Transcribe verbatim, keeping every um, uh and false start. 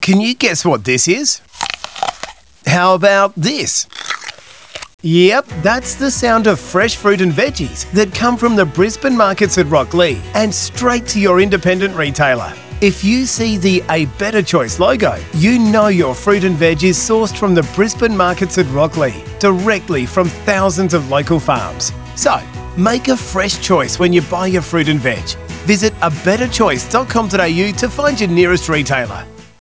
Can you guess what this is? How about this? Yep, that's the sound of fresh fruit and veggies that come from the Brisbane markets at Rocklea and straight to your independent retailer. If you see the A Better Choice logo, you know your fruit and veg is sourced from the Brisbane markets at Rocklea, directly from thousands of local farms. So, make a fresh choice when you buy your fruit and veg. Visit a better choice dot com dot a u to find your nearest retailer.